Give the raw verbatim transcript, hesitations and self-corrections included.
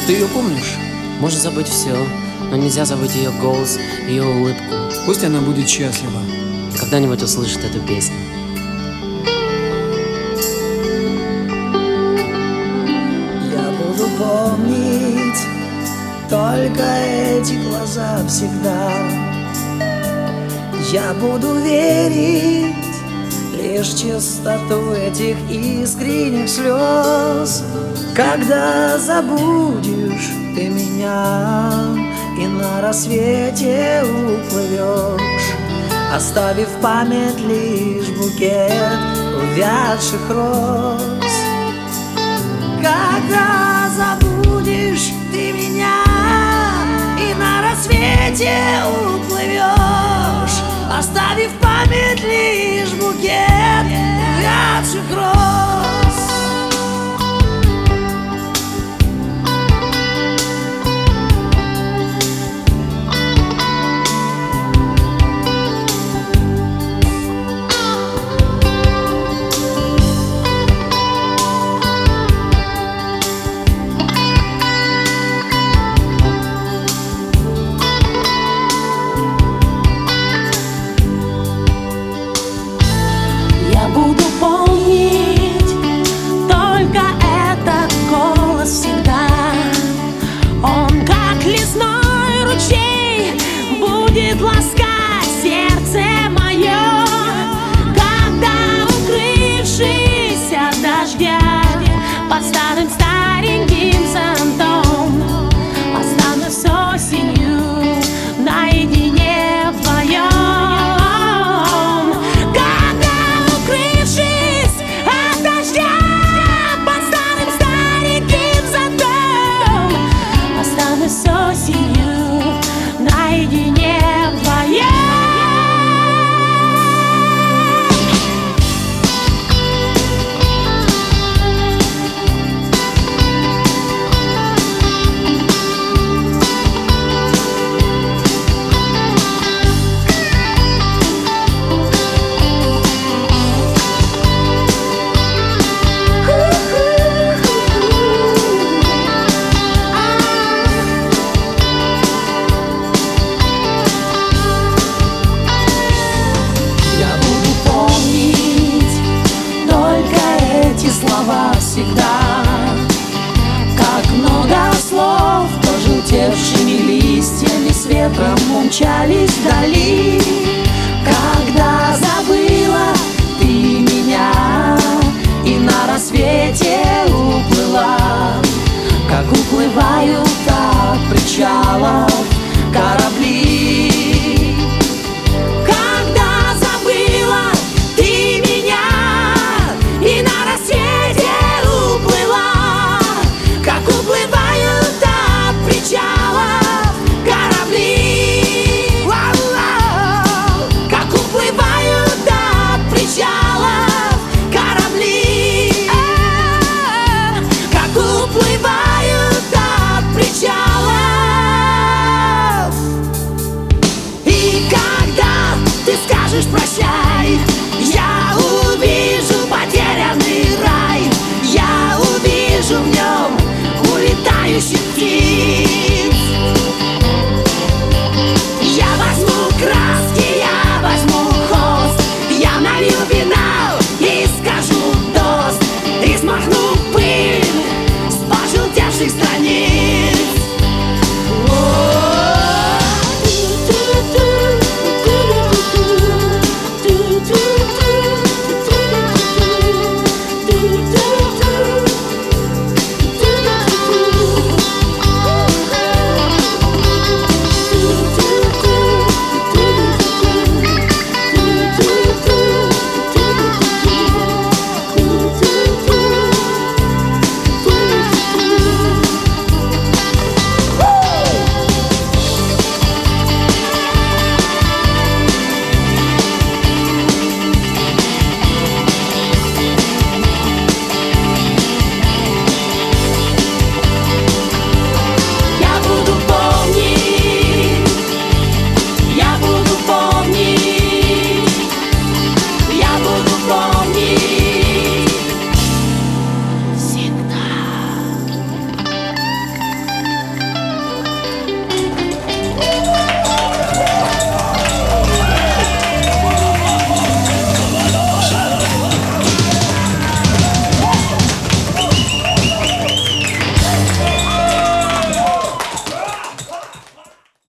Ты ее помнишь? Можно забыть все, но нельзя забыть ее голос, ее улыбку. Пусть она будет счастлива. И когда-нибудь услышит эту песню. Я буду помнить только эти глаза всегда. Я буду верить лишь в чистоту этих искренних слез. Когда забудешь ты меня и на рассвете уплывешь, оставив в память лишь букет увядших роз. Когда забудешь ты меня и на рассвете уплывешь, оставив в память лишь букет увядших роз. Я буду помнить только этот голос всегда. Он, как лесной ручей, будет ласкать сердце мое. Когда, укрывшись от дождя под старым стареньким зонтом, останусь осенью наедине вдвоем. С осенью наедине вдвоем. Слова всегда, как много слов, пожелтевшими листьями с ветром умчались вдали. Когда забыла ты меня и на рассвете уплыла, как уплывают от причалов корабли. Прощай, я увижу потерянный рай, я увижу в нем улетающих птиц. Я возьму краски, я возьму холст, я налью вина и скажу тост, и смахну пыль с пожелтевших страниц.